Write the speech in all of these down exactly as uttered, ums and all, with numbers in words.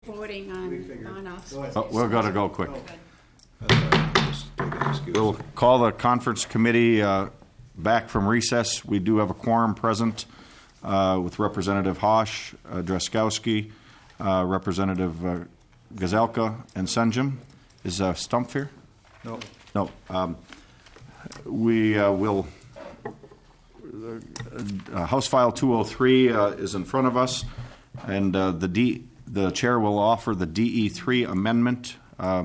voting on non-office. Oh, we're going to go quick. Just We'll call the conference committee uh, back from recess. We do have a quorum present uh, with Representative Hosh, uh, Drazkowski, uh, Representative uh, Gazelka, and Senjum. Is uh, Stump here? No. No. Um, we uh, will. Uh, House File two oh three uh, is in front of us, and uh, the D, the chair will offer the D E three amendment uh,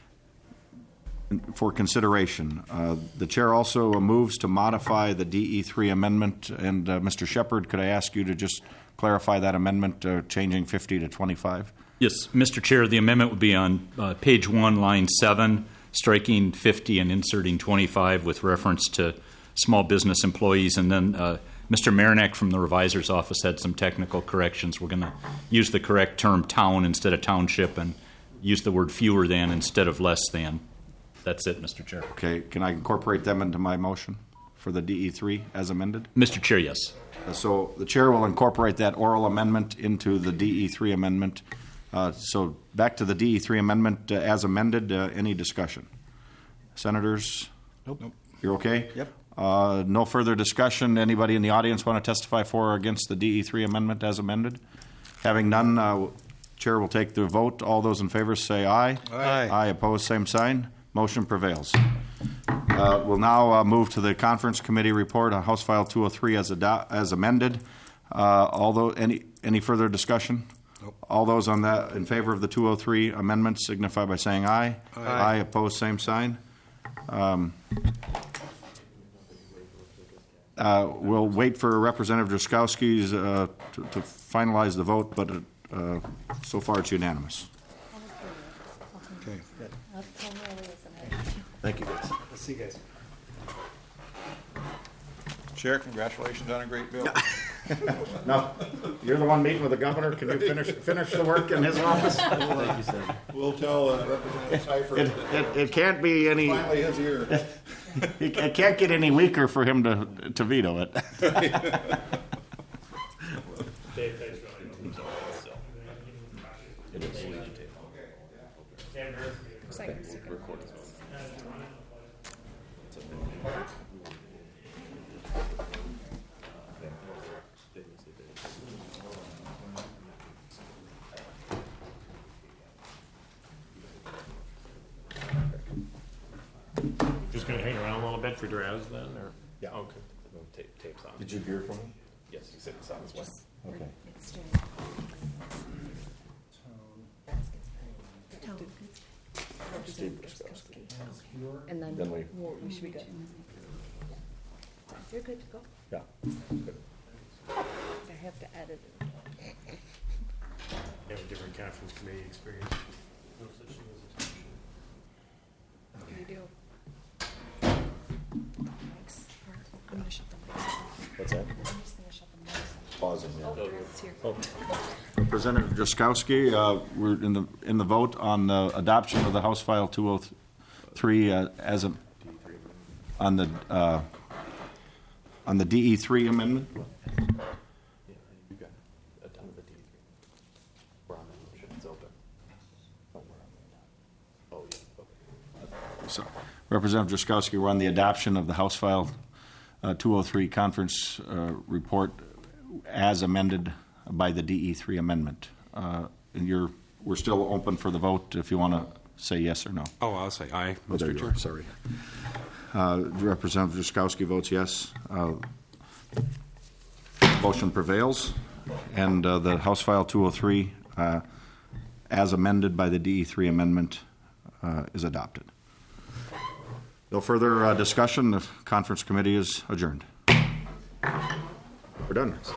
for consideration. Uh, the chair also moves to modify the D E three amendment. And uh, Mister Shepard, could I ask you to just clarify that amendment, uh, changing fifty to twenty-five? Yes, Mister Chair, the amendment would be on uh, page one, line seven, striking fifty and inserting twenty-five with reference to small business employees. And then uh, Mister Marinak from the revisor's office had some technical corrections. We're going to use the correct term town instead of township and use the word fewer than instead of less than. That's it, Mister Chair. Okay, can I incorporate them into my motion for the D E three as amended? Mister Chair, yes. Uh, so the chair will incorporate that oral amendment into the D E three amendment. Uh, so back to the D E three amendment uh, as amended. Uh, any discussion? Senators? Nope. Nope. You're okay? Yep. Uh, no further discussion. Anybody in the audience want to testify for or against the D E three amendment as amended? Having none, uh, chair will take the vote. All those in favor say aye. Aye. Aye. Opposed, same sign. Motion prevails. Uh, we'll now uh, move to the conference committee report on House File two oh three as, ado- as amended. Uh, although any any further discussion? Nope. All those on that in favor of the two oh three amendment signify by saying aye. Aye. Aye. Opposed, same sign. Um, uh, we'll wait for Representative Drazkowski's uh, to, to finalize the vote, but uh, so far it's unanimous. Okay. Thank you, guys. Let's see, guys. Chair, congratulations on a great bill. No, you're the one meeting with the governor. Can you finish finish the work in his office? Thank you, sir. We'll tell uh, Representative Seifert It, it, it can't be any. finally his ear. It can't get any weaker for him to to veto it. Just gonna hang around a little bit for Draz then, or? Yeah. Okay. No, tape, tapes on. Did you hear from him? Yes, he said it's on his way. Okay. And then, Then we- we'll, we should be good. You're good to go. Yeah. I have to edit it. You have a different conference committee experience. No such thing as a You do. Mics are- I'm gonna shut the mics off. What's that? I'm just gonna shut the mics off. Pausing. Oh, Draz, here. Representative Drazkowski, uh, we're in the in the vote on the adoption of the House File two oh three uh, as a on the uh, on the D E three amendment. Yeah, you got a ton of the D E three. We're on the motion, it's open. Oh, we're on the, oh, yeah, okay. So, Representative Drazkowski, we're on the adoption of the House File uh, two oh three conference uh, report as amended by the D E three amendment. Uh, and you're we're still open for the vote if you want to say yes or no. Oh, I'll say aye, Oh, there Mister you Chair. are. Sorry. Uh, Representative Drazkowski votes yes. Uh, motion prevails, and uh, the House File two oh three, uh, as amended by the D E three amendment, uh, is adopted. No further uh, discussion. The conference committee is adjourned. We're done.